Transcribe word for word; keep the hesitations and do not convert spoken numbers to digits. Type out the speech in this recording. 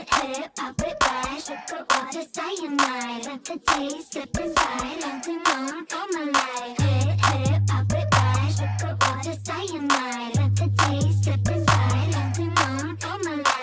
Hit, hit it, pop it back. Sugar water cyanide. Let the taste slip inside. Dancing on for my life. Hit, hit it, pop it back. Sugar water cyanide. Let the taste slip inside. Dancing on for my life.